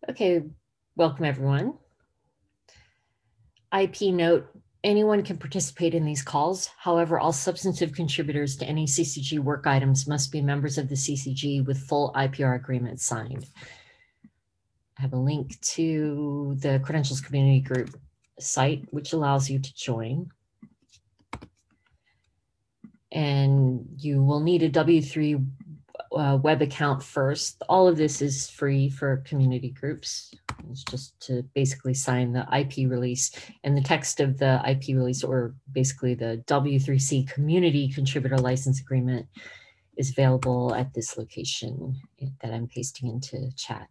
Okay, welcome everyone. IP note, anyone can participate in these calls. However, all substantive contributors to any CCG work items must be members of the CCG with full IPR agreements signed. I have a link to the Credentials Community Group site, which allows you to join. And you will need a W3 web account first. All of this is free for community groups. It's just to basically sign the IP release, and the text of the IP release, or basically the W3C community contributor license agreement, is available at this location that I'm pasting into chat.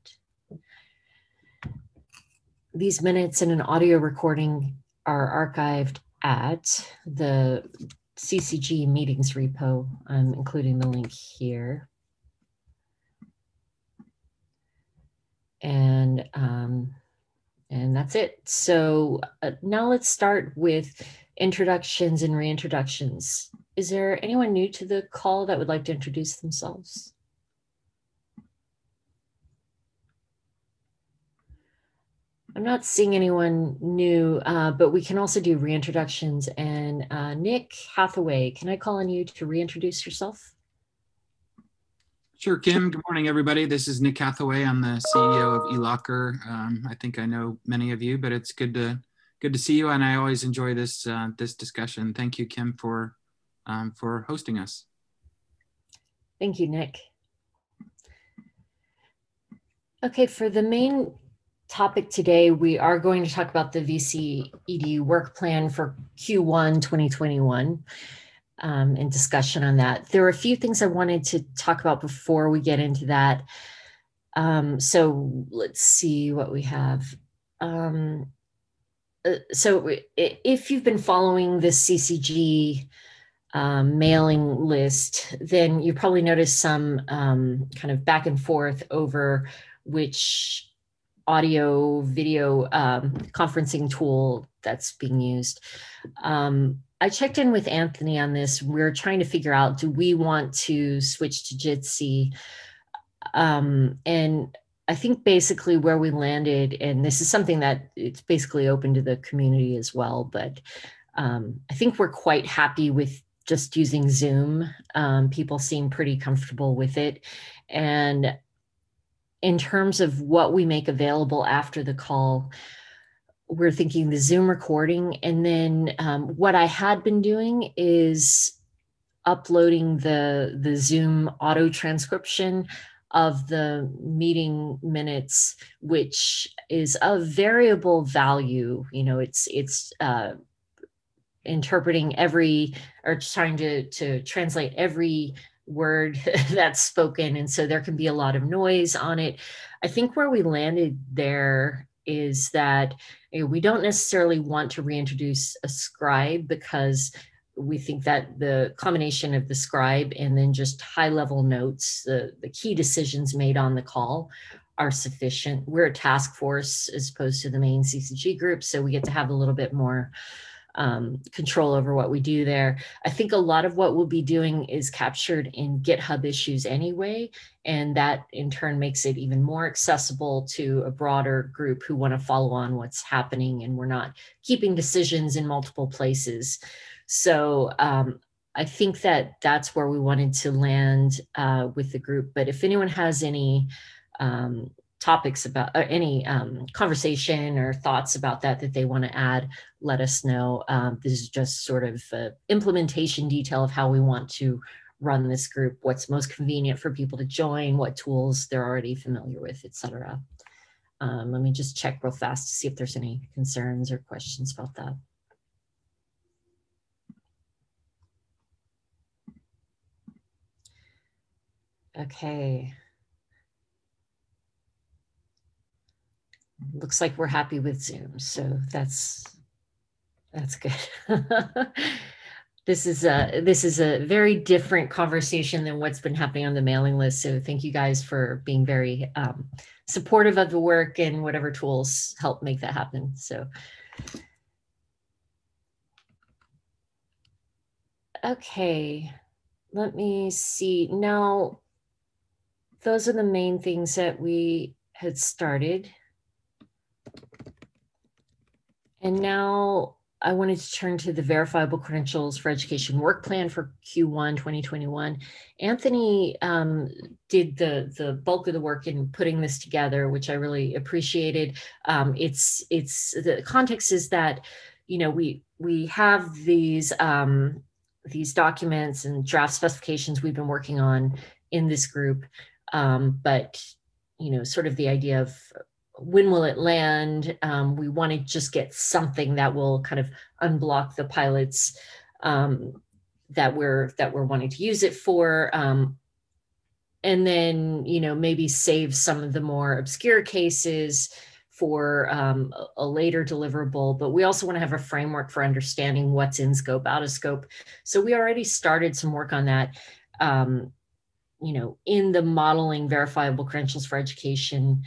These minutes and an audio recording are archived at the CCG meetings repo. I'm including the link here. And that's it. So now let's start with introductions and reintroductions. Is there anyone new to the call that would like to introduce themselves? I'm not seeing anyone new, but we can also do reintroductions. And Nick Hathaway, can I call on you to reintroduce yourself? Sure, Kim. Good morning, everybody. This is Nick Hathaway. I'm the CEO of eLocker. I think I know many of you, but it's good to see you, and I always enjoy this this discussion. Thank you, Kim, for hosting us. Thank you, Nick. Okay, for the main topic today, we are going to talk about the VCED work plan for Q1 2021. And discussion on that. There are a few things I wanted to talk about before we get into that. So let's see what we have. So if you've been following the CCG mailing list, then you probably noticed some kind of back and forth over which audio video conferencing tool that's being used. I checked in with Anthony on this. We're trying to figure out, do we want to switch to Jitsi? And I think basically where we landed, and this is something that it's basically open to the community as well, but I think we're quite happy with just using Zoom. People seem pretty comfortable with it. And in terms of what we make available after the call, we're thinking the Zoom recording. And then what I had been doing is uploading the Zoom auto transcription of the meeting minutes, which is of variable value. You know, it's interpreting every, or trying to translate every word that's spoken. And so there can be a lot of noise on it. I think where we landed there is that we don't necessarily want to reintroduce a scribe, because we think that the combination of the scribe and then just high level notes, the key decisions made on the call, are sufficient. We're a task force as opposed to the main CCG group, so we get to have a little bit more control over what we do there. I think a lot of what we'll be doing is captured in GitHub issues anyway, and that in turn makes it even more accessible to a broader group who want to follow on what's happening, and we're not keeping decisions in multiple places. So I think that that's where we wanted to land with the group. But if anyone has any topics about any conversation or thoughts about that they want to add, let us know. This is just sort of implementation detail of how we want to run this group, what's most convenient for people to join, what tools they're already familiar with, etc. Let me just check real fast to see if there's any concerns or questions about that. Okay. Looks like we're happy with Zoom, so that's good. This is a very different conversation than what's been happening on the mailing list. So thank you guys for being very supportive of the work, and whatever tools help make that happen. So, okay, let me see. Now, those are the main things that we had started. And now I wanted to turn to the verifiable credentials for education work plan for Q1 2021. Anthony did the bulk of the work in putting this together, which I really appreciated. It's the context is that, you know, we have these documents and draft specifications we've been working on in this group, but you know, sort of the idea of when will it land? We want to just get something that will kind of unblock the pilots that we're wanting to use it for, and then you know maybe save some of the more obscure cases for a later deliverable. But we also want to have a framework for understanding what's in scope, out of scope. So we already started some work on that. You know, in the modeling verifiable credentials for education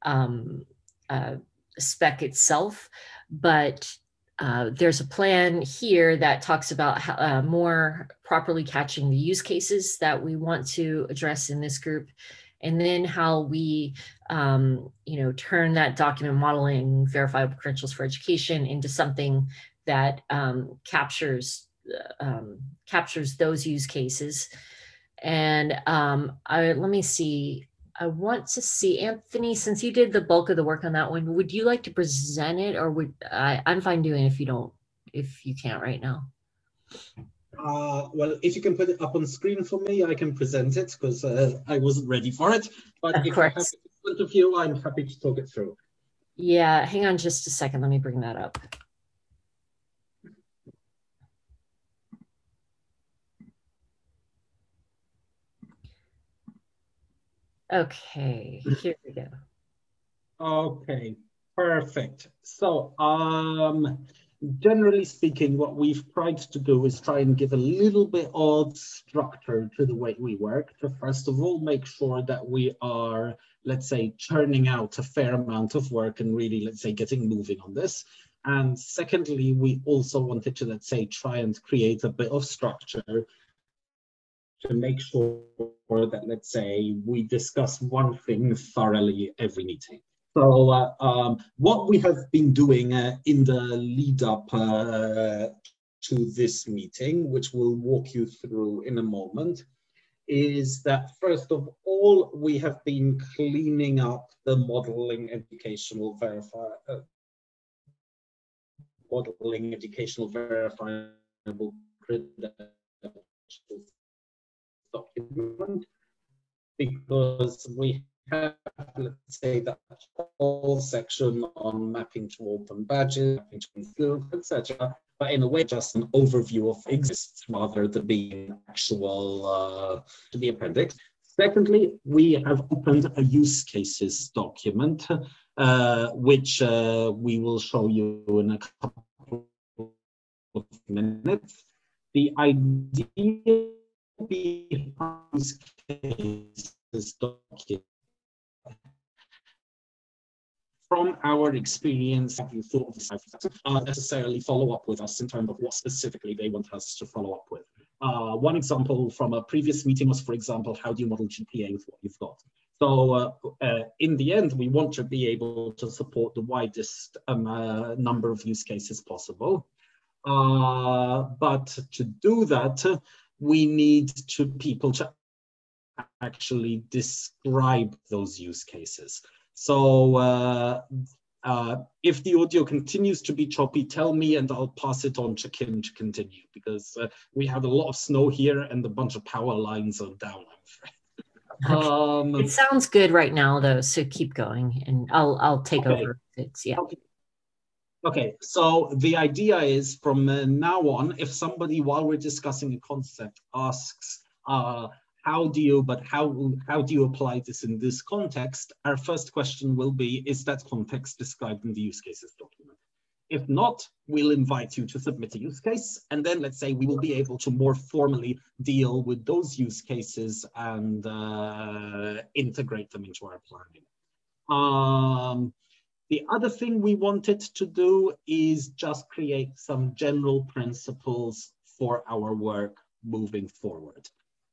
spec itself, but there's a plan here that talks about how, more properly catching the use cases that we want to address in this group, and then how we, you know, turn that document modeling verifiable credentials for education into something that captures those use cases. And let me see. I want to see, Anthony, since you did the bulk of the work on that one, would you like to present it, or I'm fine doing it if you can't right now. Well, if you can put it up on screen for me, I can present it because I wasn't ready for it. But if you have it in front of you, I'm happy to talk it through. Yeah, hang on just a second. Let me bring that up. Okay, here we go. Okay, perfect. So, generally speaking, what we've tried to do is try and give a little bit of structure to the way we work. To first of all, make sure that we are, let's say, churning out a fair amount of work and really, let's say, getting moving on this. And secondly, we also wanted to, let's say, try and create a bit of structure to make sure that, let's say, we discuss one thing thoroughly every meeting. So what we have been doing in the lead up to this meeting, which we'll walk you through in a moment, is that first of all, we have been cleaning up the modeling educational verifiable credentials document, because we have, let's say, that whole section on mapping to open badges, mapping to skills, etc. But in a way, just an overview of exists rather than being actual to the appendix. Secondly, we have opened a use cases document, which we will show you in a couple of minutes. The idea behind use cases document, from our experience, you thought of necessarily follow up with us in terms of what specifically they want us to follow up with. One example from a previous meeting was, for example, how do you model GPA with what you've got? So in the end, we want to be able to support the widest number of use cases possible. But to do that, we need people to actually describe those use cases. So if the audio continues to be choppy, tell me and I'll pass it on to Kim to continue, because we have a lot of snow here and a bunch of power lines are down, I'm afraid. It sounds good right now though, so keep going and I'll take over. It's Okay, so the idea is from now on, if somebody, while we're discussing a concept, asks, how do you apply this in this context? Our first question will be, is that context described in the use cases document? If not, we'll invite you to submit a use case, and then let's say we will be able to more formally deal with those use cases and integrate them into our planning. The other thing we wanted to do is just create some general principles for our work moving forward.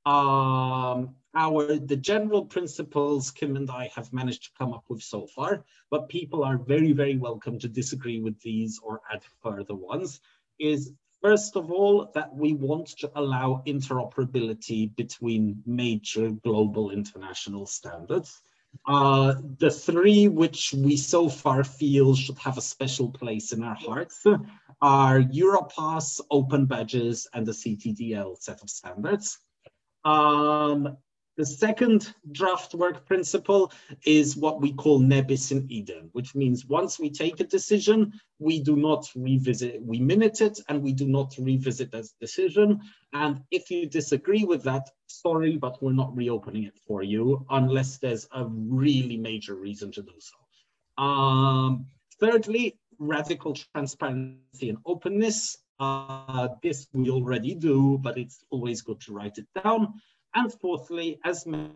The general principles Kim and I have managed to come up with so far, but people are very, very welcome to disagree with these or add further ones, is first of all, that we want to allow interoperability between major global international standards. The three which we so far feel should have a special place in our hearts are Europass, Open Badges, and the CTDL set of standards. The second draft work principle is what we call nebis in idem, which means once we take a decision, we do not revisit, we minute it and we do not revisit that decision. And if you disagree with that, sorry, but we're not reopening it for you unless there's a really major reason to do so. Thirdly, radical transparency and openness. This we already do, but it's always good to write it down. And fourthly, as mentioned,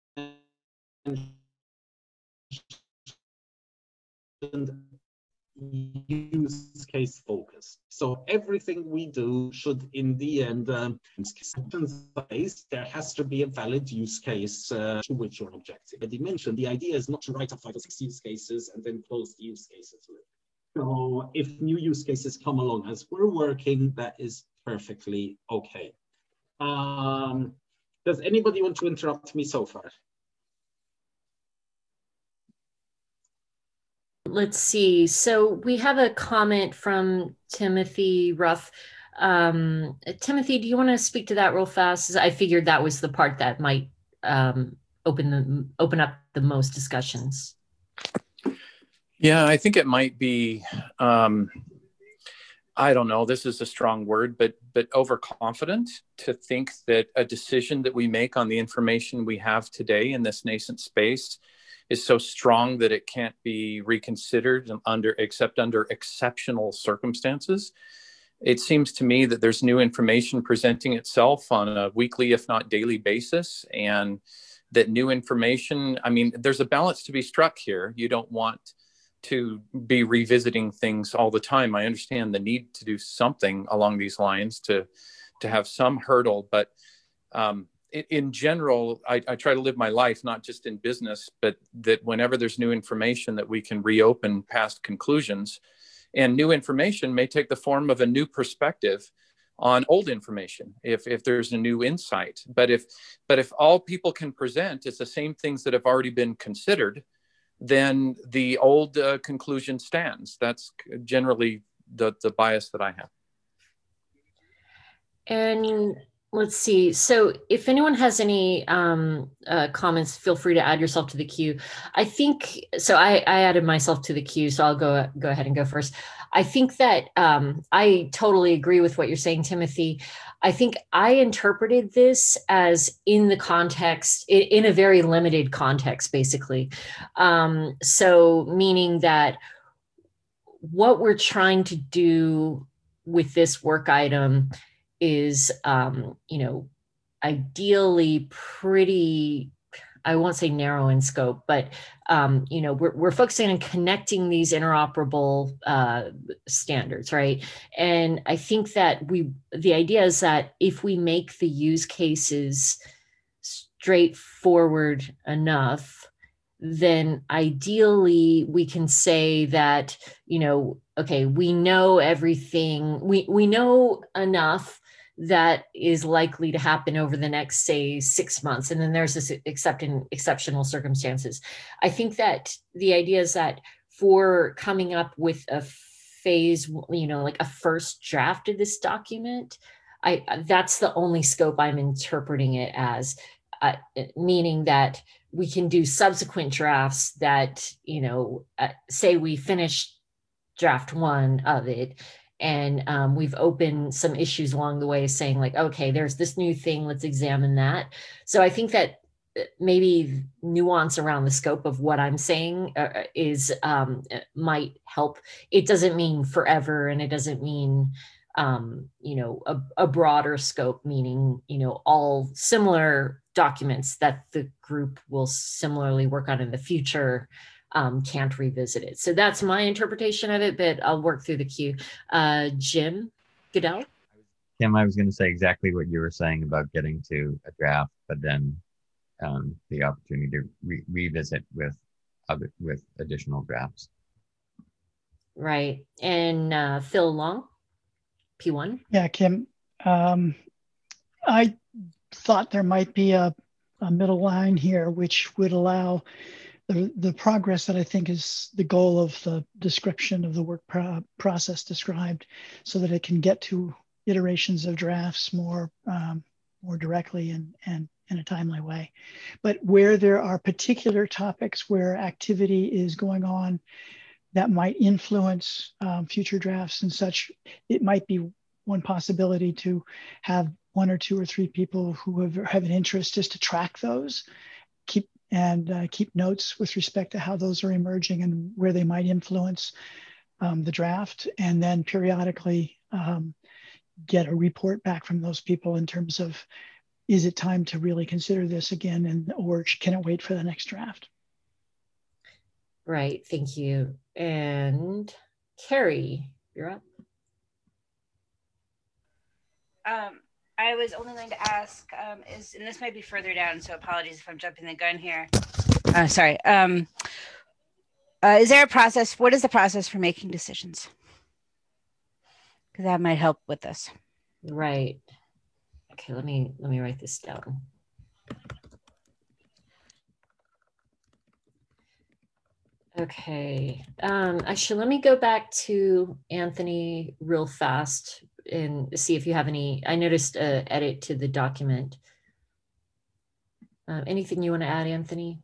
use case focus. So everything we do should, in the end, there has to be a valid use case to which you're objective. As you mentioned, the idea is not to write up 5 or 6 use cases and then close the use cases. So if new use cases come along as we're working, that is perfectly okay. Does anybody want to interrupt me so far? Let's see. So we have a comment from Timothy Ruff. Timothy, do you want to speak to that real fast? I figured that was the part that might open up the most discussions. Yeah, I think it might be, I don't know, this is a strong word, but overconfident to think that a decision that we make on the information we have today in this nascent space is so strong that it can't be reconsidered except under exceptional circumstances. It seems to me that there's new information presenting itself on a weekly, if not daily basis, and that new information, I mean, there's a balance to be struck here. You don't want to be revisiting things all the time. I understand the need to do something along these lines to have some hurdle, but in general, I try to live my life, not just in business, but that whenever there's new information that we can reopen past conclusions, and new information may take the form of a new perspective on old information if there's a new insight. But if all people can present is the same things that have already been considered, then the old conclusion stands. That's generally the bias that I have. And let's see. So if anyone has any comments, feel free to add yourself to the queue. I think, so I added myself to the queue, so I'll go ahead and go first. I think that I totally agree with what you're saying, Timothy. I think I interpreted this as in the context, in a very limited context, basically. So meaning that what we're trying to do with this work item is, ideally pretty, I won't say narrow in scope, but, we're focusing on connecting these interoperable standards, right? And I think that the idea is that if we make the use cases straightforward enough, then ideally we can say that, okay, we know everything, we know enough that is likely to happen over the next, say, 6 months. And then there's this exceptional circumstances. I think that the idea is that for coming up with a phase, like a first draft of this document, that's the only scope I'm interpreting it as, meaning that we can do subsequent drafts that, say we finish draft 1 of it, and we've opened some issues along the way saying like, okay, there's this new thing, let's examine that. So I think that maybe nuance around the scope of what I'm saying might help. It doesn't mean forever, and it doesn't mean, a broader scope, meaning, all similar documents that the group will similarly work on in the future can't revisit it. So that's my interpretation of it, but I'll work through the queue. Jim Goodell? Kim, I was going to say exactly what you were saying about getting to a draft, but then the opportunity to revisit with additional drafts. Right. And Phil Long, P1. Yeah, Kim. I thought there might be a middle line here, which would allow the progress that I think is the goal of the description of the work process described, so that it can get to iterations of drafts more directly and in a timely way. But where there are particular topics where activity is going on that might influence future drafts and such, it might be one possibility to have 1 or 2 or 3 people who have an interest just to track those, keep notes with respect to how those are emerging and where they might influence the draft, and then periodically get a report back from those people in terms of, is it time to really consider this again, or can it wait for the next draft? Right, thank you. And Carrie, you're up. I was only going to ask, and this might be further down, so apologies if I'm jumping the gun here. Sorry. Is there a process? What is the process for making decisions? Because that might help with this. Right. Okay, let me write this down. Okay. Actually, let me go back to Anthony real fast and see if you have any. I noticed an edit to the document. Anything you want to add, Anthony?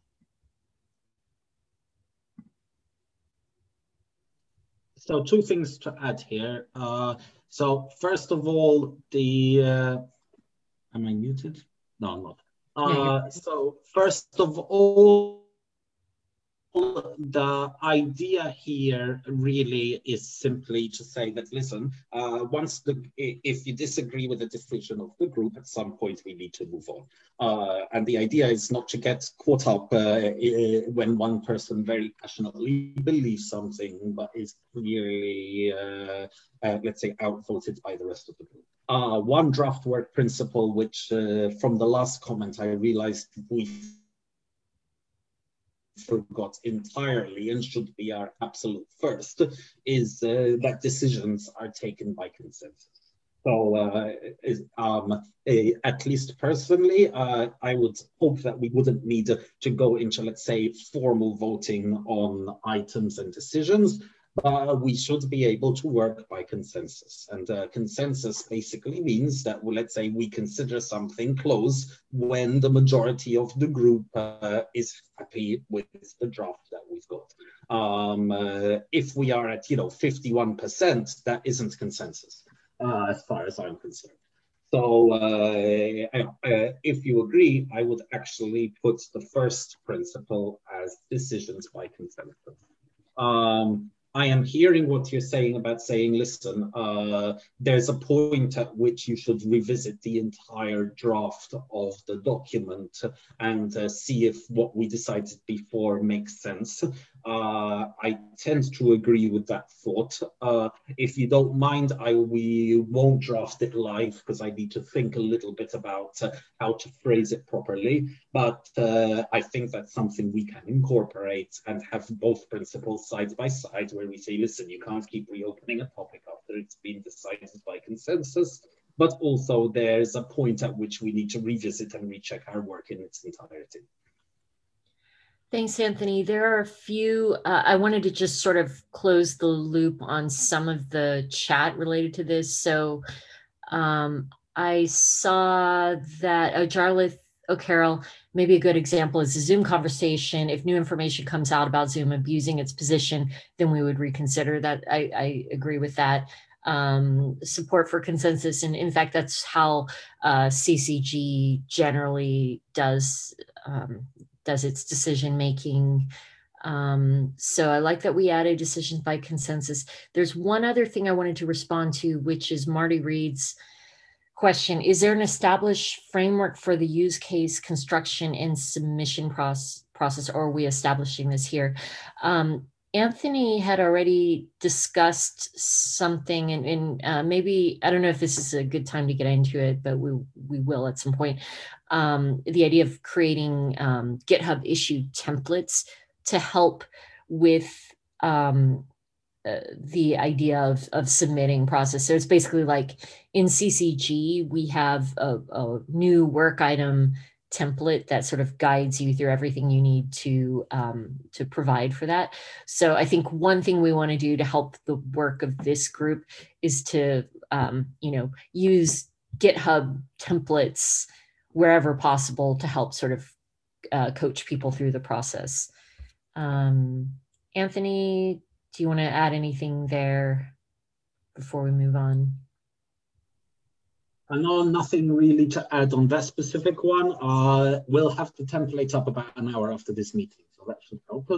So 2 things to add here. So first of all, am I muted? No, I'm not. So first of all, the idea here really is simply to say that, listen, if you disagree with the decision of the group, at some point we need to move on. And the idea is not to get caught up when one person very passionately believes something, but is clearly, let's say, outvoted by the rest of the group. One draft work principle, which from the last comment I realized we forgot entirely and should be our absolute first, is that decisions are taken by consensus. So at least personally, I would hope that we wouldn't need to go into, let's say, formal voting on items and decisions, but we should be able to work by consensus. And consensus basically means that, well, let's say we consider something close when the majority of the group is happy with the draft that we've got. If we are at, 51%, that isn't consensus, as far as I'm concerned. So if you agree, I would actually put the first principle as decisions by consensus. I am hearing what you're saying about saying, listen, there's a point at which you should revisit the entire draft of the document and see if what we decided before makes sense. I tend to agree with that thought. If you don't mind, we won't draft it live because I need to think a little bit about how to phrase it properly. But I think that's something we can incorporate and have both principles side by side, where we say, listen, you can't keep reopening a topic after it's been decided by consensus, but also there's a point at which we need to revisit and recheck our work in its entirety. Thanks, Anthony. There are a few, I wanted to just sort of close the loop on some of the chat related to this. So I saw that Jarlath O'Carroll, maybe a good example is a Zoom conversation. If new information comes out about Zoom abusing its position, then we would reconsider that. I agree with that. Support for consensus. And in fact, that's how CCG generally does its decision making. So I like that we added decisions by consensus. There's one other thing I wanted to respond to, which is Marty Reed's question. Is there an established framework for the use case construction and submission process, or are we establishing this here? Anthony had already discussed something, and maybe, I don't know if this is a good time to get into it, but we will at some point. The idea of creating GitHub issue templates to help with the idea of submitting process. So it's basically like in CCG, we have a new work item template that sort of guides you through everything you need to provide for that. So I think one thing we want to do to help the work of this group is to use GitHub templates wherever possible to help sort of coach people through the process. Anthony, do you want to add anything there before we move on? I know nothing really to add on that specific one. We'll have the template up about an hour after this meeting, so that should help.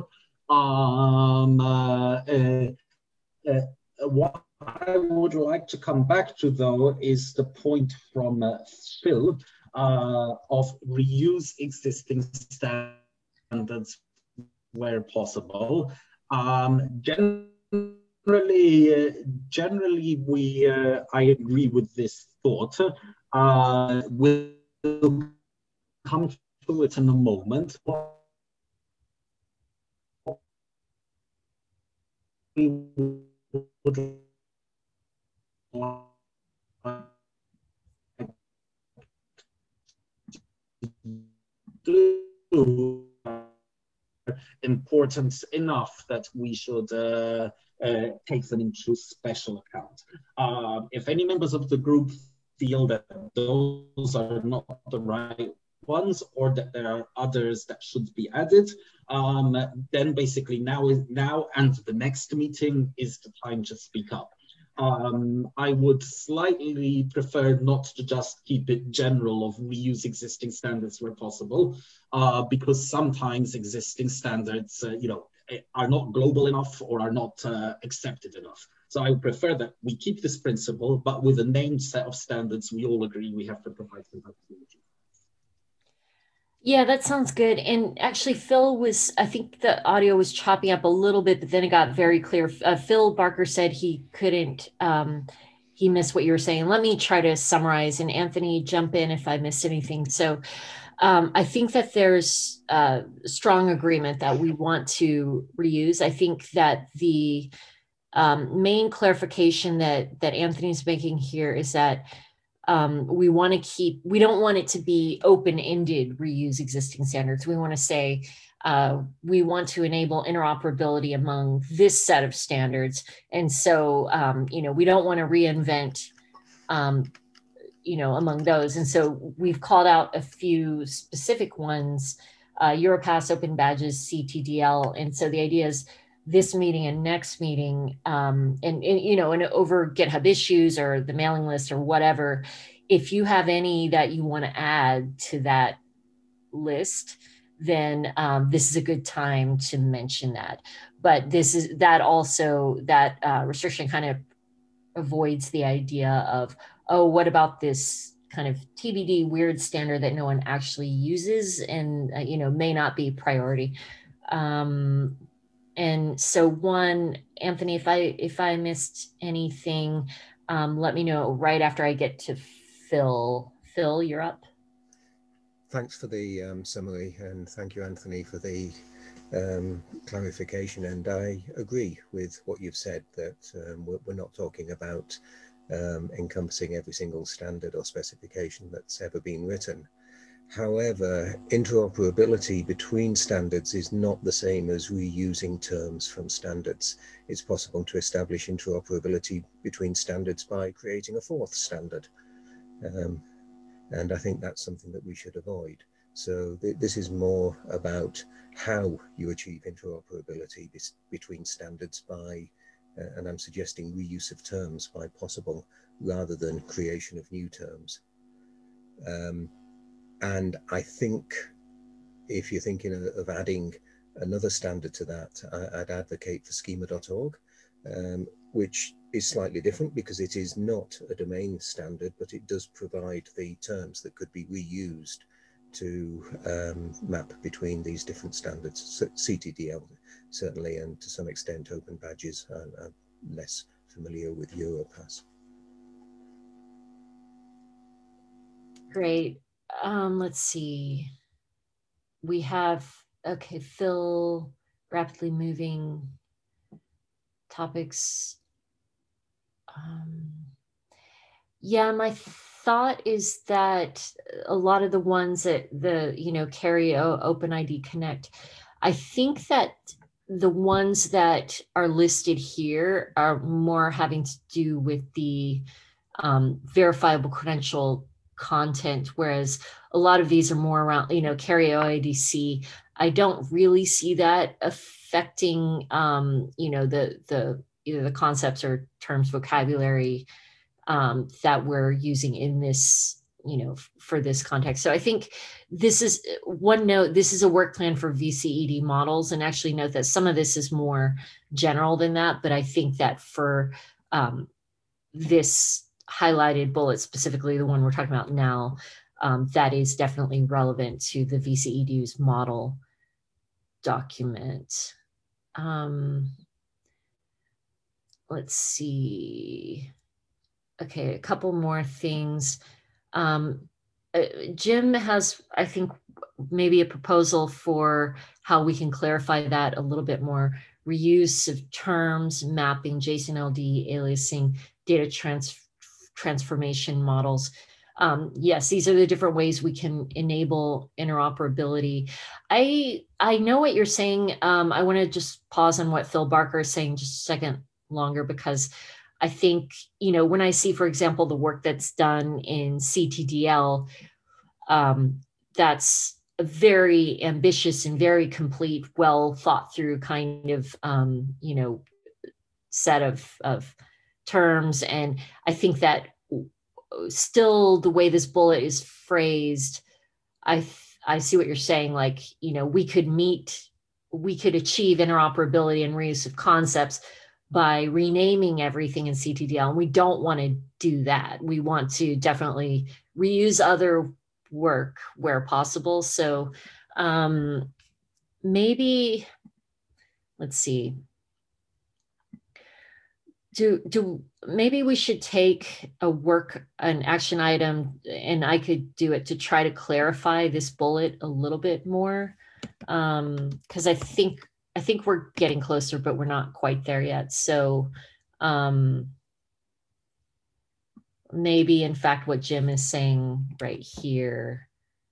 What I would like to come back to, though, is the point from Phil of reuse existing standards where possible. Generally, I agree with this thought. We'll come to it in a moment. We would do important enough that we should take them into special account. If any members of the group feel that those are not the right ones, or that there are others that should be added, then basically now and the next meeting is the time to speak up. I would slightly prefer not to just keep it general of reuse existing standards where possible, because sometimes existing standards, are not global enough or are not accepted enough. So I would prefer that we keep this principle, but with a named set of standards we all agree we have to provide for the community. Yeah, that sounds good. And actually, I think the audio was chopping up a little bit, but then it got very clear. Phil Barker said he couldn't, he missed what you were saying. Let me try to summarize, and Anthony, jump in if I missed anything. So I think that there's strong agreement that we want to reuse. I think that the main clarification that Anthony's making here is that we don't want it to be open-ended reuse existing standards. We want to say, we want to enable interoperability among this set of standards. And so, we don't want to reinvent, among those. And so we've called out a few specific ones, Europass, Open Badges, CTDL. And so the idea is this meeting and next meeting, and over GitHub issues or the mailing list or whatever, if you have any that you want to add to that list, then this is a good time to mention that. But that restriction kind of avoids the idea of, oh, what about this kind of TBD weird standard that no one actually uses and may not be priority. And so Anthony, if I missed anything, let me know right after I get to Phil. Phil, you're up. Thanks for the summary, and thank you, Anthony, for the clarification. And I agree with what you've said, that we're not talking about encompassing every single standard or specification that's ever been written. However, interoperability between standards is not the same as reusing terms from standards. It's possible to establish interoperability between standards by creating a fourth standard. And I think that's something that we should avoid. So this is more about how you achieve interoperability between standards by, and I'm suggesting reuse of terms by possible, rather than creation of new terms. And I think if you're thinking of adding another standard to that, I'd advocate for schema.org, which is slightly different because it is not a domain standard, but it does provide the terms that could be reused to map between these different standards. CTDL certainly, and to some extent Open Badges. I'm less familiar with Europass. Great. Let's see. We have, okay, Phil, rapidly moving topics. Yeah, my thought is that a lot of the ones that carry OpenID Connect, I think that the ones that are listed here are more having to do with the verifiable credential content, whereas a lot of these are more around, carry OIDC. I don't really see that affecting, either the concepts or terms vocabulary that we're using in this, for this context. So I think this is one note, this is a work plan for VCED models, and actually note that some of this is more general than that, but I think that for this highlighted bullet, specifically the one we're talking about now, that is definitely relevant to the VCEDU's model document. Let's see. Okay, a couple more things. Jim has, I think, maybe a proposal for how we can clarify that a little bit more. Reuse of terms, mapping, JSON-LD, aliasing, data transformation models. Yes, these are the different ways we can enable interoperability. I know what you're saying. I want to just pause on what Phil Barker is saying just a second longer, because I think, when I see, for example, the work that's done in CTDL, that's a very ambitious and very complete, well thought through kind of, set of terms. And I think that still the way this bullet is phrased, I see what you're saying. Like, we could achieve interoperability and reuse of concepts by renaming everything in CTDL. And we don't want to do that. We want to definitely reuse other work where possible. So maybe, let's see. Maybe we should take an action item, and I could do it to try to clarify this bullet a little bit more. Because I think we're getting closer, but we're not quite there yet. So maybe, in fact, what Jim is saying right here.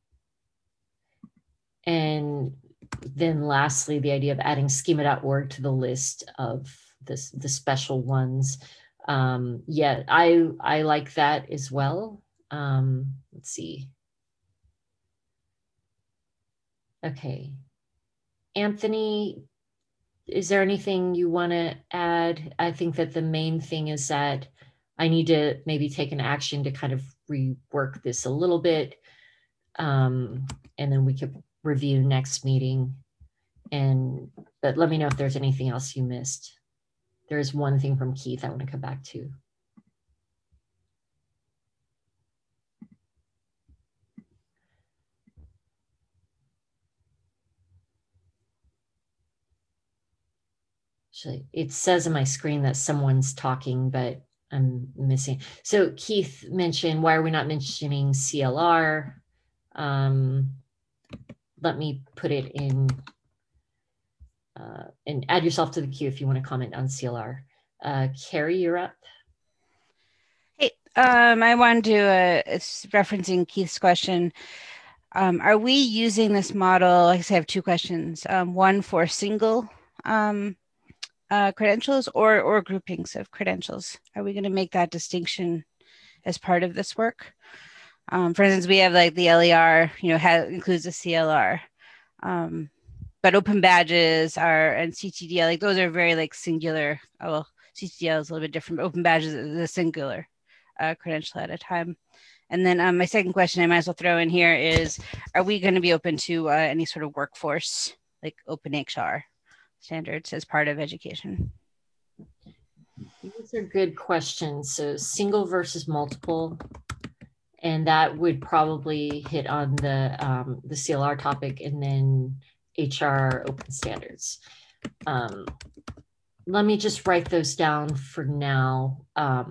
And then lastly, the idea of adding schema.org to the list of the special ones. Yeah, I like that as well. Let's see. Okay. Anthony, is there anything you want to add? I think that the main thing is that I need to maybe take an action to kind of rework this a little bit. And then we could review next meeting. But let me know if there's anything else you missed. There's one thing from Keith I want to come back to. Actually, it says on my screen that someone's talking, but I'm missing. So Keith mentioned, why are we not mentioning CLR? Let me put it in and add yourself to the queue if you want to comment on CLR. Carrie, you're up. Hey, I wanted to, it's referencing Keith's question. Are we using this model? I guess I have two questions. One for single credentials or groupings of credentials? Are we going to make that distinction as part of this work? For instance, we have like the LER, includes a CLR. But open badges and CTDL, like those are very like singular. Well, CTDL is a little bit different, but open badges is a singular credential at a time. And then my second question I might as well throw in here is, are we going to be open to any sort of workforce, like OpenHR standards as part of education? These are good questions. So single versus multiple. And that would probably hit on the CLR topic and then HR open standards. Let me just write those down for now.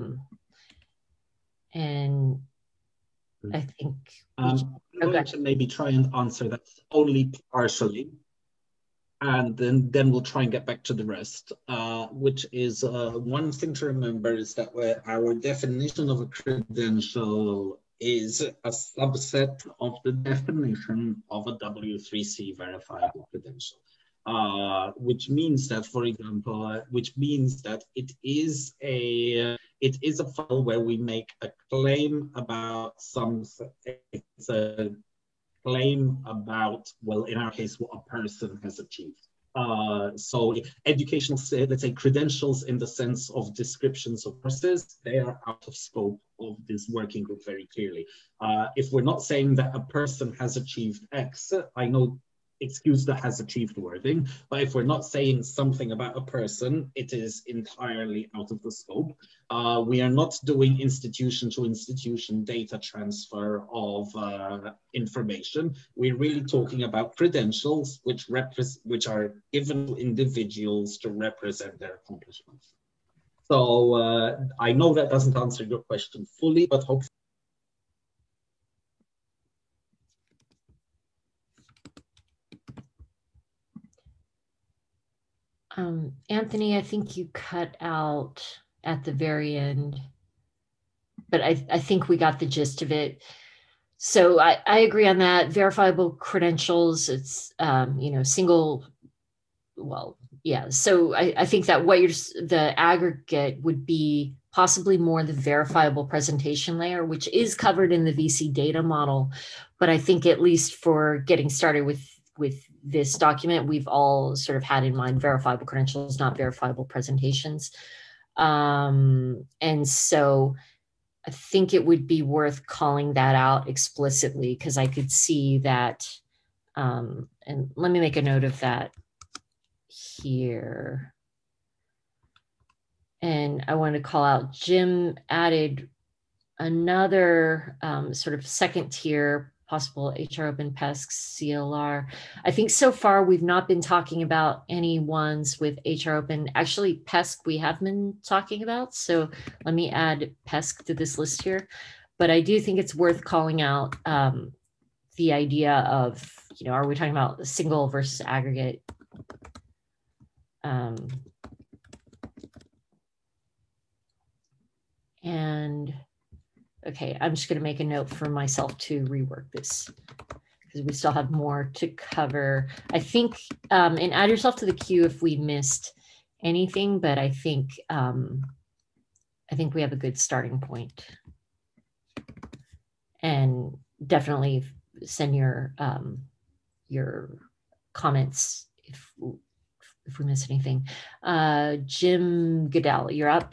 And I think I'm going to maybe try and answer that only partially, and then we'll try and get back to the rest, which is one thing to remember is that our definition of a credential is a subset of the definition of a W3C verifiable credential. Which means that, for example, it is a file where we make a claim about something. It's a claim about, well, in our case, what a person has achieved. So educational, let's say, credentials in the sense of descriptions of courses, they are out of scope of this working group very clearly. If we're not saying that a person has achieved X, I know excuse that has achieved wording, but if we're not saying something about a person, it is entirely out of the scope. We are not doing institution to institution data transfer of information. We're really talking about credentials which are given to individuals to represent their accomplishments. So I know that doesn't answer your question fully, but hopefully. Anthony, I think you cut out at the very end, but I think we got the gist of it. So I agree on that. Verifiable credentials, it's, single, well, yeah. So I think that the aggregate would be possibly more the verifiable presentation layer, which is covered in the VC data model. But I think at least for getting started with this document, we've all sort of had in mind verifiable credentials, not verifiable presentations. And so I think it would be worth calling that out explicitly, because I could see that, and let me make a note of that here. And I want to call out, Jim added another sort of second tier possible HR Open PESC CLR. I think so far we've not been talking about any ones with HR Open. Actually, PESC we have been talking about. So let me add PESC to this list here. But I do think it's worth calling out the idea of, are we talking about single versus aggregate? And okay, I'm just going to make a note for myself to rework this because we still have more to cover. I think, and add yourself to the queue if we missed anything, but I think we have a good starting point. And definitely send your comments if we miss anything. Jim Goodell, you're up.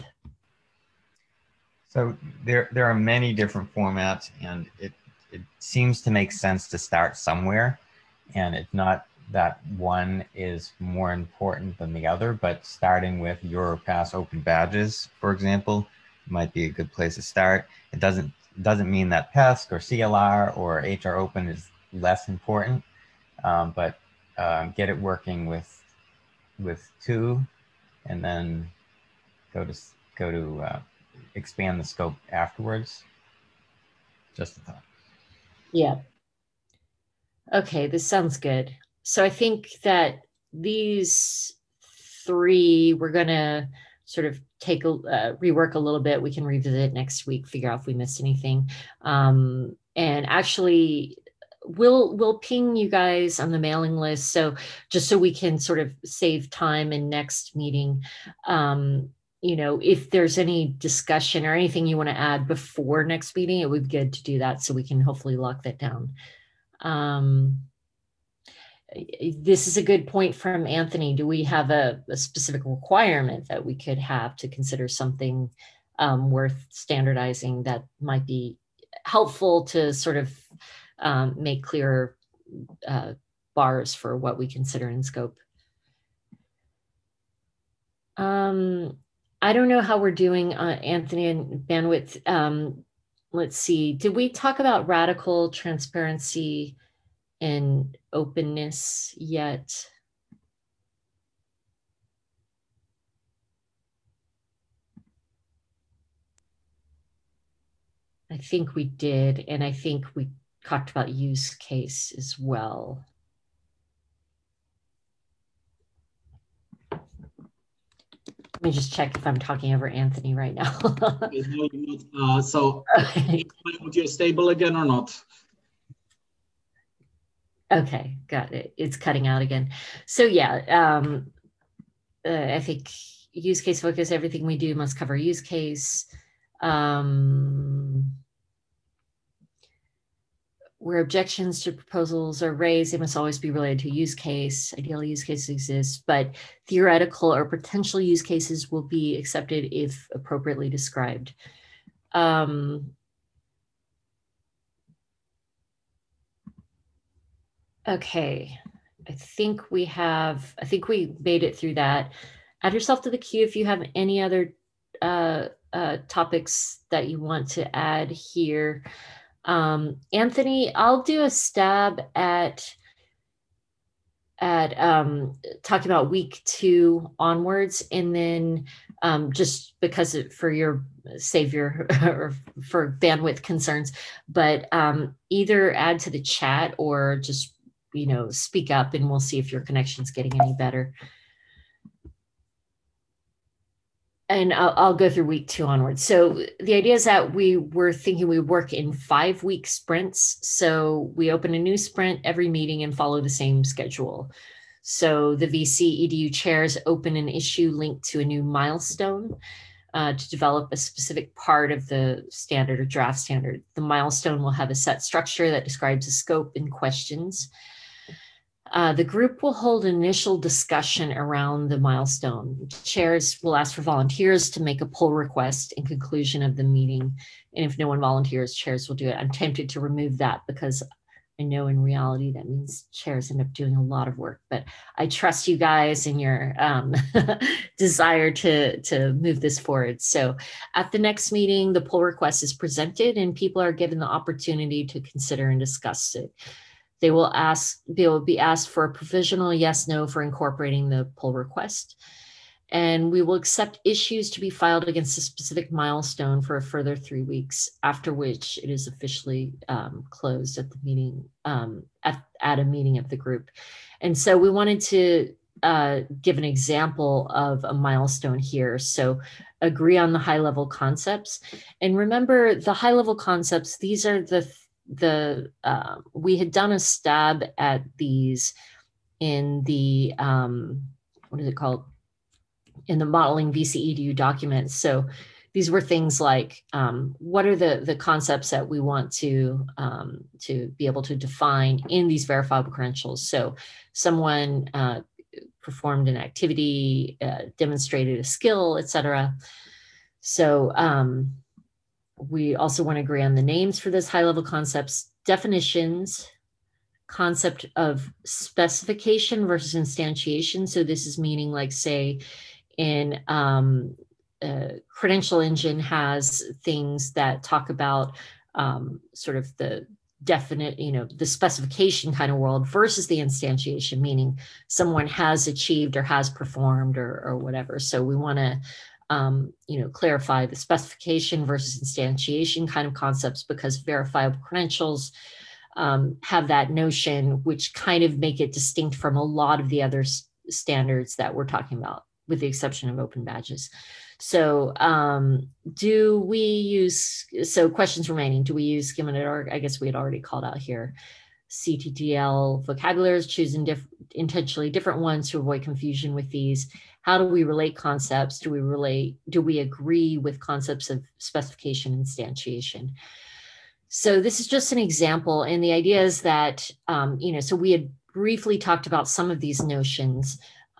So there are many different formats, and it seems to make sense to start somewhere. And it's not that one is more important than the other, but starting with Europass Open Badges, for example, might be a good place to start. It doesn't mean that PESC or CLR or HR Open is less important, but get it working with two, and then go to expand the scope afterwards. Just a thought. Yeah. Okay, this sounds good. So I think that these three, we're going to sort of take rework a little bit. We can revisit next week, figure out if we missed anything. And actually, we'll ping you guys on the mailing list. So just so we can sort of save time in next meeting, if there's any discussion or anything you want to add before next meeting, it would be good to do that so we can hopefully lock that down. This is a good point from Anthony. Do we have a specific requirement that we could have to consider something worth standardizing that might be helpful to sort of make clearer bars for what we consider in scope? I don't know how we're doing, Anthony, and bandwidth. let's see, did we talk about radical transparency and openness yet? I think we did, and I think we talked about use case as well. Let me just check if I'm talking over Anthony right now. So Okay. audio stable again or not? Okay, got it. It's cutting out again. So yeah, I think use case focus, everything we do must cover use case. Where objections to proposals are raised, they must always be related to use case. Ideally, use cases exist, but theoretical or potential use cases will be accepted if appropriately described. Okay, I think we made it through that. Add yourself to the queue if you have any other topics that you want to add here. Anthony, I'll do a stab at talking about week 2 onwards, and then just because for your savior or for bandwidth concerns, but either add to the chat or just speak up, and we'll see if your connection's getting any better. And I'll go through week 2 onwards. So the idea is that we were thinking we work in 5-week sprints. So we open a new sprint every meeting and follow the same schedule. So the VC EDU chairs open an issue linked to a new milestone to develop a specific part of the standard or draft standard. The milestone will have a set structure that describes the scope and questions. The group will hold an initial discussion around the milestone. Chairs will ask for volunteers to make a pull request in conclusion of the meeting. And if no one volunteers, chairs will do it. I'm tempted to remove that because I know in reality that means chairs end up doing a lot of work, but I trust you guys in your desire to move this forward. So at the next meeting, the pull request is presented and people are given the opportunity to consider and discuss it. They will be asked for a provisional yes, no for incorporating the pull request. And we will accept issues to be filed against a specific milestone for a further 3 weeks, after which it is officially closed at the meeting, at a meeting of the group. And so we wanted to give an example of a milestone here. So agree on the high level concepts. And remember the high level concepts, these are we had done a stab at these in the, what is it called? In the modeling VC EDU documents. So these were things like, what are the concepts that we want to be able to define in these verifiable credentials? So someone performed an activity, demonstrated a skill, etc. So we also want to agree on the names for those high-level concepts, definitions, concept of specification versus instantiation. So this is meaning like, say, in Credential Engine has things that talk about sort of the definite, the specification kind of world versus the instantiation, meaning someone has achieved or has performed or whatever. So we want to clarify the specification versus instantiation kind of concepts, because verifiable credentials have that notion, which kind of make it distinct from a lot of the other standards that we're talking about, with the exception of open badges. So questions remaining, do we use schema.org? I guess we had already called out here. CTTL vocabularies, choose intentionally different ones to avoid confusion with these. How do we relate concepts? Do we agree with concepts of specification and instantiation? So this is just an example. And the idea is that, so we had briefly talked about some of these notions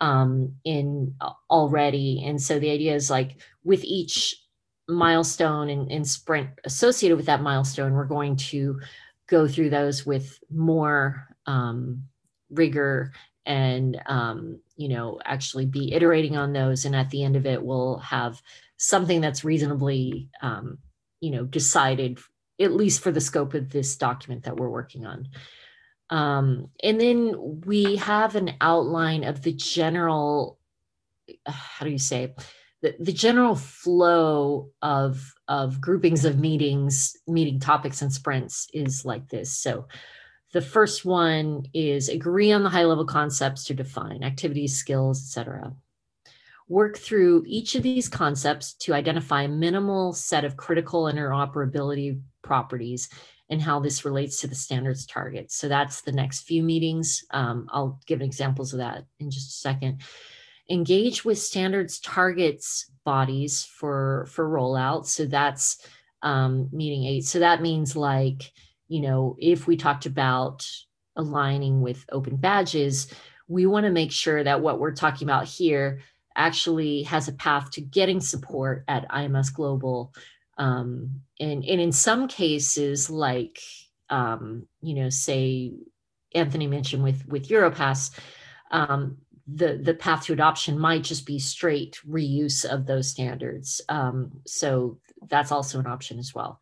already. And so the idea is like with each milestone and sprint associated with that milestone, we're going to go through those with more rigor and, actually be iterating on those. And at the end of it, we'll have something that's reasonably, decided at least for the scope of this document that we're working on. And then we have an outline of the general, how do you say, the general flow of groupings of meeting topics and sprints is like this. So the first one is agree on the high level concepts to define activities, skills, etc. Work through each of these concepts to identify a minimal set of critical interoperability properties and how this relates to the standards targets. So that's the next few meetings. I'll give examples of that in just a second. Engage with standards targets bodies for rollout. So that's meeting 8. So that means, like, you know, if we talked about aligning with open badges, we want to make sure that what we're talking about here actually has a path to getting support at IMS Global. And in some cases, like, you know, say Anthony mentioned with Europass, the path to adoption might just be straight reuse of those standards. So that's also an option as well.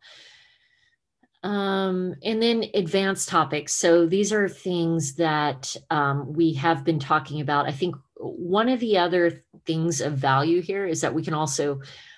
And then advanced topics. So these are things that we have been talking about. I think one of the other things of value here is that we can also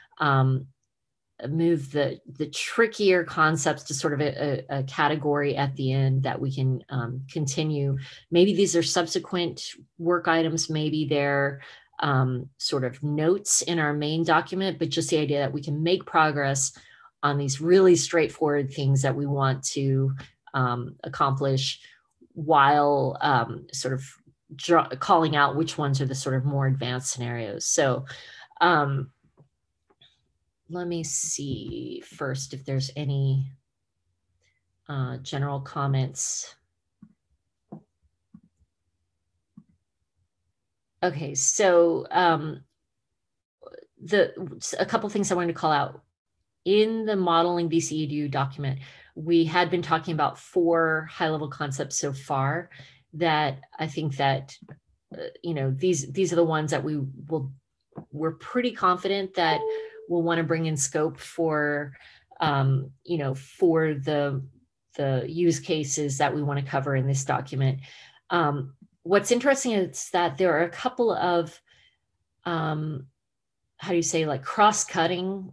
move the trickier concepts to sort of a category at the end that we can continue. Maybe these are subsequent work items, maybe they're sort of notes in our main document, but just the idea that we can make progress on these really straightforward things that we want to accomplish while sort of calling out which ones are the sort of more advanced scenarios. So let me see first if there's any general comments. Okay, so a couple things I wanted to call out. In the modeling BCEDU document, we had been talking about 4 high-level concepts so far that I think that, you know, these are the ones that we're pretty confident that we'll want to bring in scope for, you know, for the use cases that we want to cover in this document. What's interesting is that there are a couple of, how do you say, like cross-cutting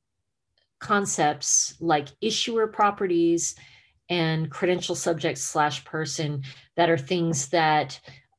concepts like issuer properties and credential subject / person that are things that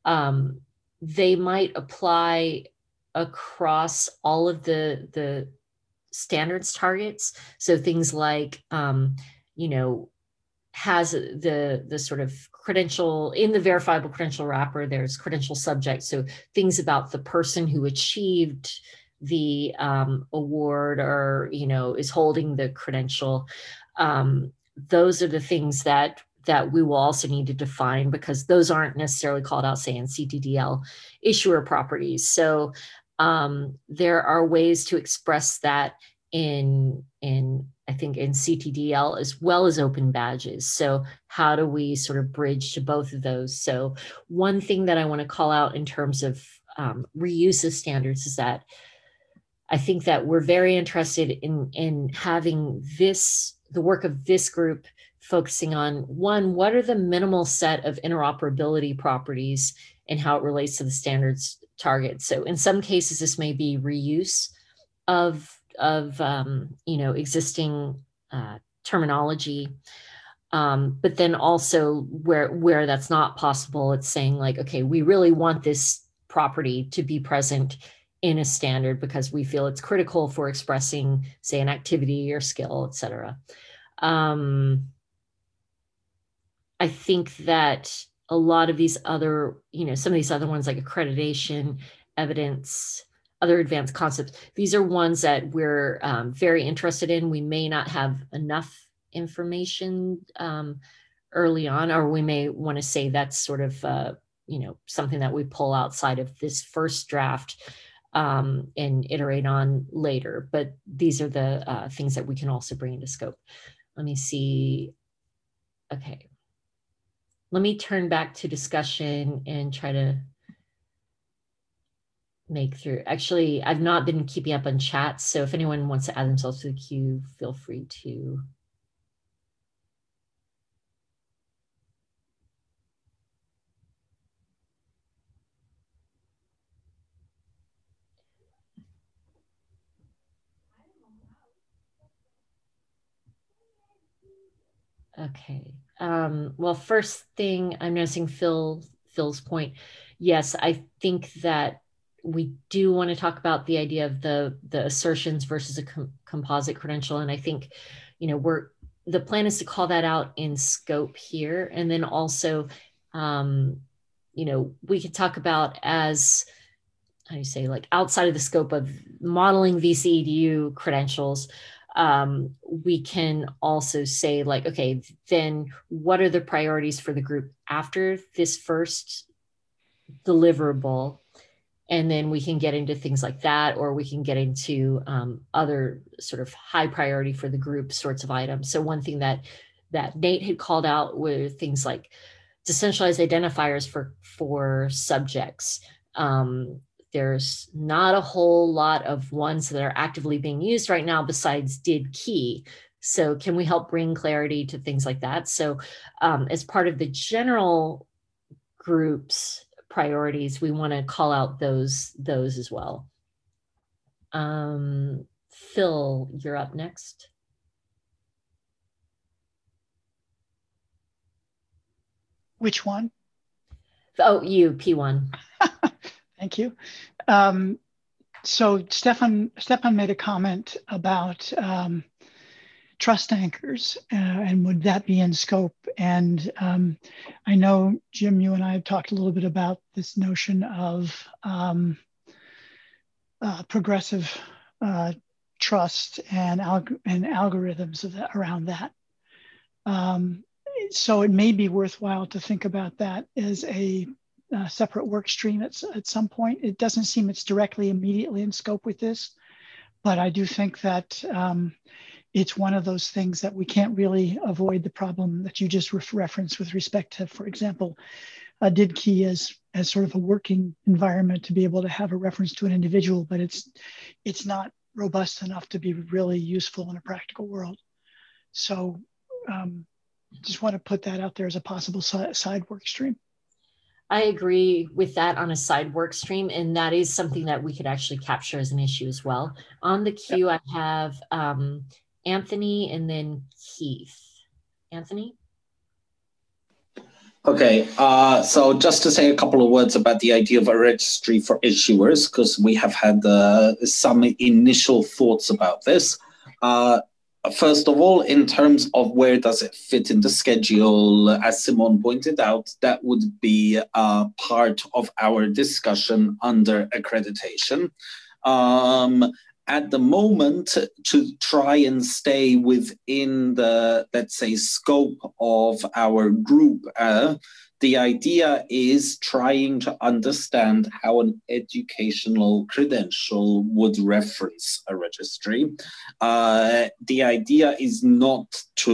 they might apply across all of the standards targets. So things like, you know, has the sort of credential in the verifiable credential wrapper, there's credential subject. So things about the person who achieved the award or, you know, is holding the credential. Those are the things that we will also need to define, because those aren't necessarily called out, say, in CTDL issuer properties. So there are ways to express that in I think in CTDL as well as open badges. So how do we sort of bridge to both of those? So one thing that I want to call out in terms of reuse of standards is that I think that we're very interested in having the work of this group focusing on, one, what are the minimal set of interoperability properties and how it relates to the standards targets. So in some cases, this may be reuse of you know, existing terminology, but then also where that's not possible, it's saying like, okay, we really want this property to be present in a standard because we feel it's critical for expressing, say, an activity or skill, et cetera. I think that a lot of these other, you know, some of these other ones like accreditation, evidence, other advanced concepts, these are ones that we're very interested in. We may not have enough information early on, or we may want to say that's sort of, you know, something that we pull outside of this first draft and iterate on later. But these are the things that we can also bring into scope. Let me see. Okay. Let me turn back to discussion and try to make through. Actually, I've not been keeping up on chat, so if anyone wants to add themselves to the queue, feel free to Okay. Well, first thing I'm noticing Phil's point. Yes, I think that we do want to talk about the idea of the assertions versus a composite credential. And I think, the plan is to call that out in scope here. And then also, we could talk about as, how do you say, like outside of the scope of modeling VCEDU credentials, we can also say like, okay, then what are the priorities for the group after this first deliverable? And then we can get into things like that, or we can get into other sort of high priority for the group sorts of items. So one thing that Nate had called out were things like decentralized identifiers for subjects. There's not a whole lot of ones that are actively being used right now besides did key. So can we help bring clarity to things like that? So as part of the general group's priorities, we want to call out those as well. Phil, you're up next. Which one? Oh, you, P1. Thank you. So Stefan made a comment about trust anchors, and would that be in scope? And I know, Jim, you and I have talked a little bit about this notion of progressive trust and algorithms around that. So it may be worthwhile to think about that as a separate work stream at some point. It doesn't seem it's directly immediately in scope with this, but I do think that it's one of those things that we can't really avoid the problem that you just referenced with respect to, for example, did key as sort of a working environment to be able to have a reference to an individual, but it's not robust enough to be really useful in a practical world. So just want to put that out there as a possible side work stream. I agree with that on a side work stream, and that is something that we could actually capture as an issue as well. On the queue, I have Anthony and then Keith. Anthony? Okay, so just to say a couple of words about the idea of a registry for issuers, because we have had some initial thoughts about this. First of all, in terms of where does it fit in the schedule, as Simone pointed out, that would be part of our discussion under accreditation. At the moment, to try and stay within the, let's say, scope of our group, the idea is trying to understand how an educational credential would reference a registry. The idea is not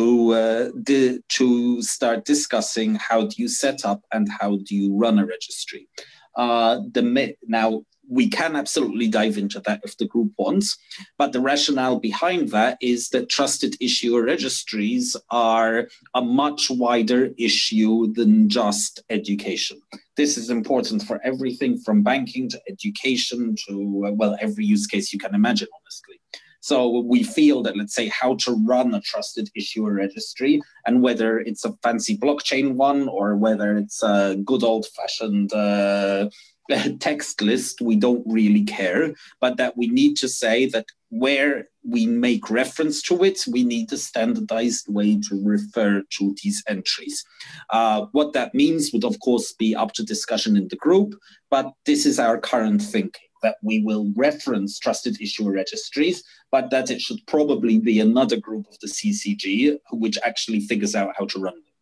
to start discussing how do you set up and how do you run a registry. Now, we can absolutely dive into that if the group wants, but the rationale behind that is that trusted issuer registries are a much wider issue than just education. This is important for everything from banking to education to, well, every use case you can imagine, honestly. So we feel that, let's say, how to run a trusted issuer registry, and whether it's a fancy blockchain one or whether it's a good old-fashioned text list, we don't really care, but that we need to say that where we make reference to it, we need a standardized way to refer to these entries. What that means would, of course, be up to discussion in the group, but this is our current thinking, that we will reference trusted issuer registries, but that it should probably be another group of the CCG which actually figures out how to run them.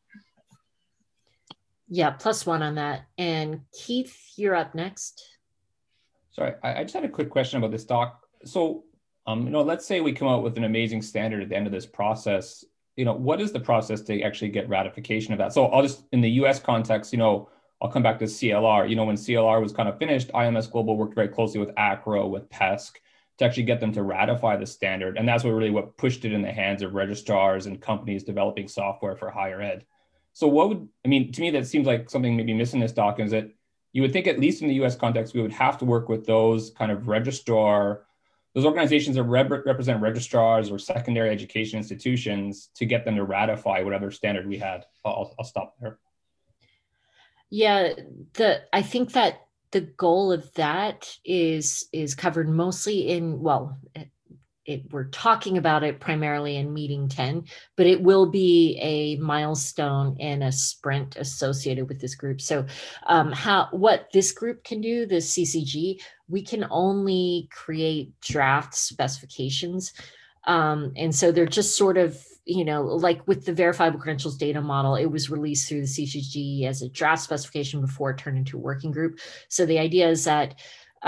Yeah, +1 on that. And Keith, you're up next. Sorry, I just had a quick question about this doc. So, let's say we come out with an amazing standard at the end of this process. What is the process to actually get ratification of that? So I'll just, in the US context, I'll come back to CLR. When CLR was kind of finished, IMS Global worked very closely with ACRO, with PESC, to actually get them to ratify the standard. And that's what pushed it in the hands of registrars and companies developing software for higher ed. So to me, that seems like something maybe missing this doc, is that you would think, at least in the US context, we would have to work with those kind of registrar those organizations that represent registrars or secondary education institutions to get them to ratify whatever standard we had. I'll stop there. Yeah, I think that the goal of that is covered mostly in, well, we're talking about it primarily in meeting 10, but it will be a milestone and a sprint associated with this group. So what this group can do, the CCG, we can only create draft specifications. And so they're just sort of, like with the verifiable credentials data model, it was released through the CCG as a draft specification before it turned into a working group. So the idea is that,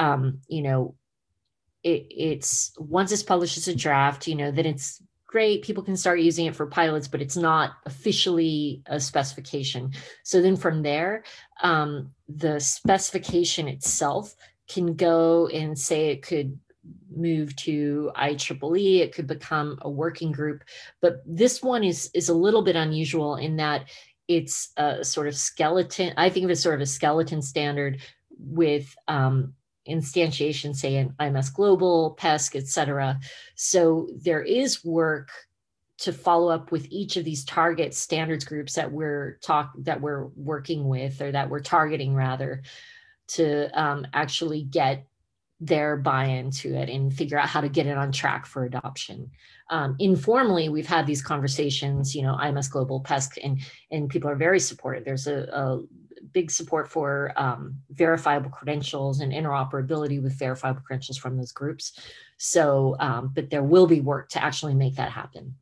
it's once it's published as a draft, then it's great. People can start using it for pilots, but it's not officially a specification. So then from there, the specification itself can go and say it could move to IEEE, it could become a working group. But this one is a little bit unusual in that it's a sort of skeleton. I think of it as sort of a skeleton standard with instantiation, say in IMS Global, PESC, et cetera. So there is work to follow up with each of these target standards groups that we're working with, or that we're targeting rather, to actually get their buy-in to it and figure out how to get it on track for adoption. Informally, we've had these conversations, IMS Global, PESC, and people are very supportive. There's a big support for verifiable credentials and interoperability with verifiable credentials from those groups. So, but there will be work to actually make that happen.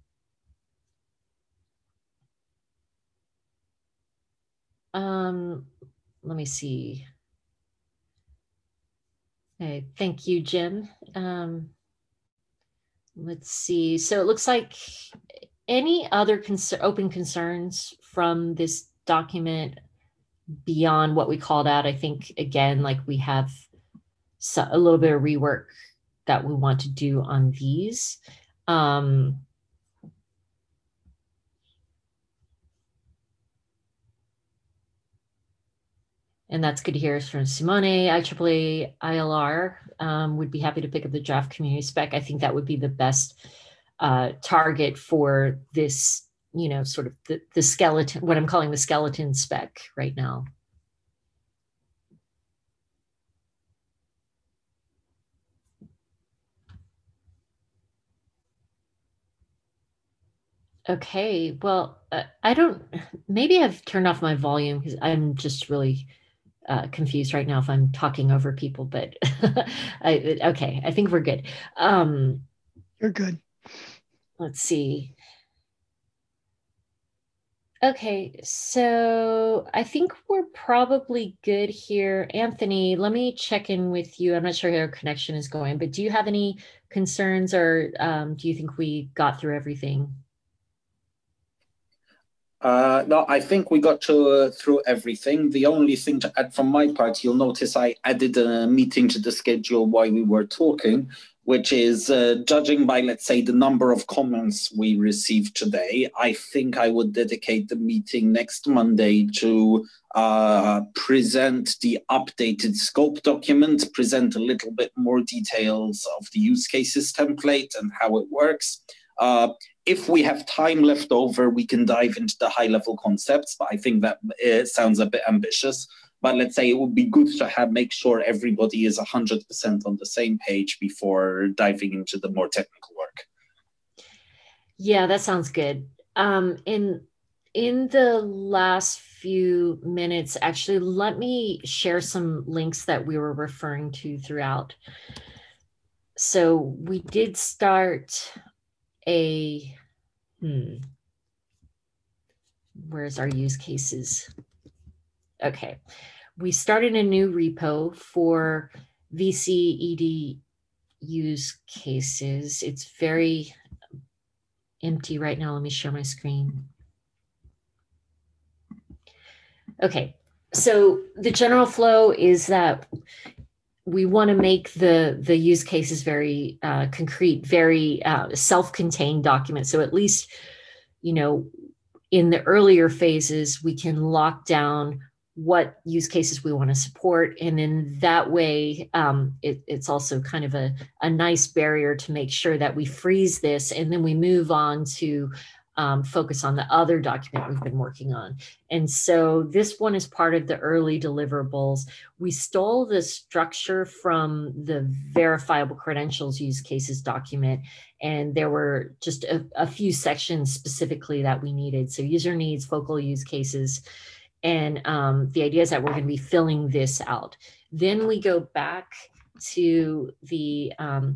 Let me see. Okay, thank you, Jim. Let's see. So it looks like any other open concerns from this document beyond what we called out. I think, again, like we have a little bit of rework that we want to do on these. And that's good to hear from Simone. IEEE ILR would be happy to pick up the draft community spec. I think that would be the best target for this, sort of the skeleton, what I'm calling the skeleton spec right now. Okay, well, maybe I've turned off my volume because I'm just really confused right now if I'm talking over people, but okay, I think we're good. You're good. Let's see. Okay, so I think we're probably good here. Anthony, let me check in with you. I'm not sure how your connection is going, but do you have any concerns, or do you think we got through everything? No, I think we got through everything. The only thing to add from my part, you'll notice I added a meeting to the schedule while we were talking, which is judging by, let's say, the number of comments we received today, I think I would dedicate the meeting next Monday to present the updated scope document, present a little bit more details of the use cases template and how it works. If we have time left over, we can dive into the high-level concepts, but I think that sounds a bit ambitious. But let's say it would be good to make sure everybody is 100% on the same page before diving into the more technical work. Yeah, that sounds good. In the last few minutes, actually, let me share some links that we were referring to throughout. So we did start where's our use cases? Okay, we started a new repo for VC-ED use cases. It's very empty right now. Let me share my screen. Okay, so the general flow is that we want to make the use cases very concrete, very self-contained documents. So at least, in the earlier phases, we can lock down what use cases we want to support. And in that way, it's also kind of a nice barrier to make sure that we freeze this and then we move on to focus on the other document we've been working on. And so this one is part of the early deliverables. We stole the structure from the verifiable credentials use cases document, and there were just a few sections specifically that we needed. So user needs, focal use cases, and the idea is that we're going to be filling this out. Then we go back to the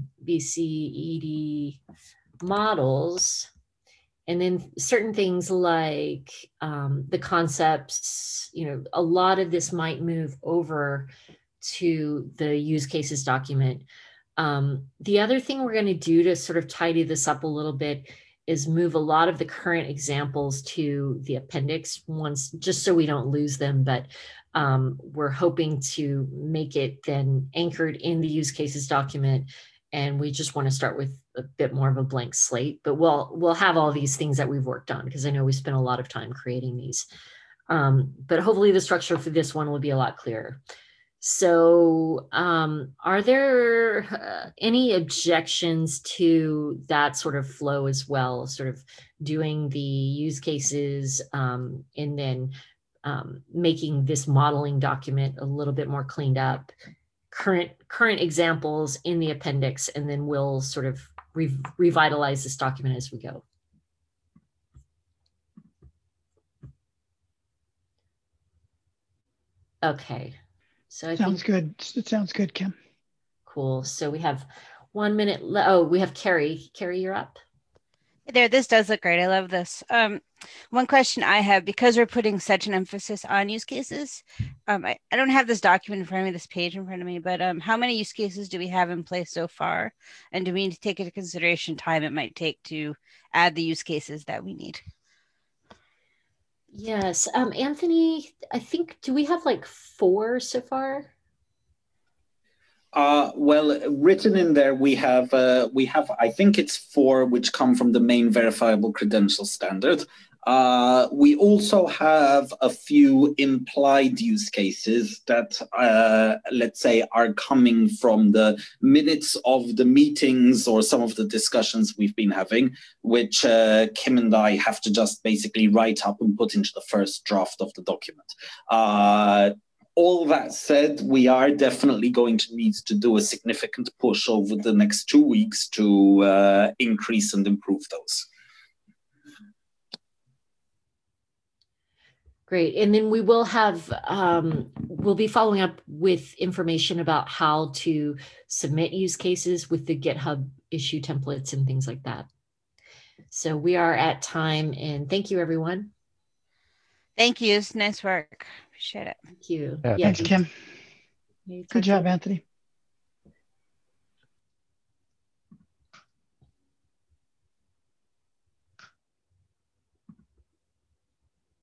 BCED models. And then certain things like the concepts, a lot of this might move over to the use cases document. The other thing we're going to do to sort of tidy this up a little bit is move a lot of the current examples to the appendix once, just so we don't lose them. But we're hoping to make it then anchored in the use cases document. And we just want to start with a bit more of a blank slate, but we'll have all these things that we've worked on, because I know we spent a lot of time creating these. But hopefully the structure for this one will be a lot clearer. So are there any objections to that sort of flow as well, sort of doing the use cases and then making this modeling document a little bit more cleaned up? Current examples in the appendix, and then we'll sort of revitalize this document as we go. Okay, so I sounds think, good. It sounds good, Kim. Cool. So we have 1 minute. Oh, we have Carrie. Carrie, you're up. There, this does look great. I love this. One question I have, because we're putting such an emphasis on use cases, I don't have this document in front of me, this page in front of me, but how many use cases do we have in place so far? And do we need to take into consideration time it might take to add the use cases that we need? Yes. Anthony, I think, do we have like 4 so far? Well, written in there, we have, I think it's 4, which come from the main verifiable credential standard. We also have a few implied use cases that, let's say, are coming from the minutes of the meetings or some of the discussions we've been having, which Kim and I have to just basically write up and put into the first draft of the document. All that said, we are definitely going to need to do a significant push over the next 2 weeks to increase and improve those. Great. And then we will have, we'll be following up with information about how to submit use cases with the GitHub issue templates and things like that. So we are at time, and thank you, everyone. Thank you. It's nice work. Appreciate it. Thank you. Yeah, thanks, Kim. Good job, Anthony.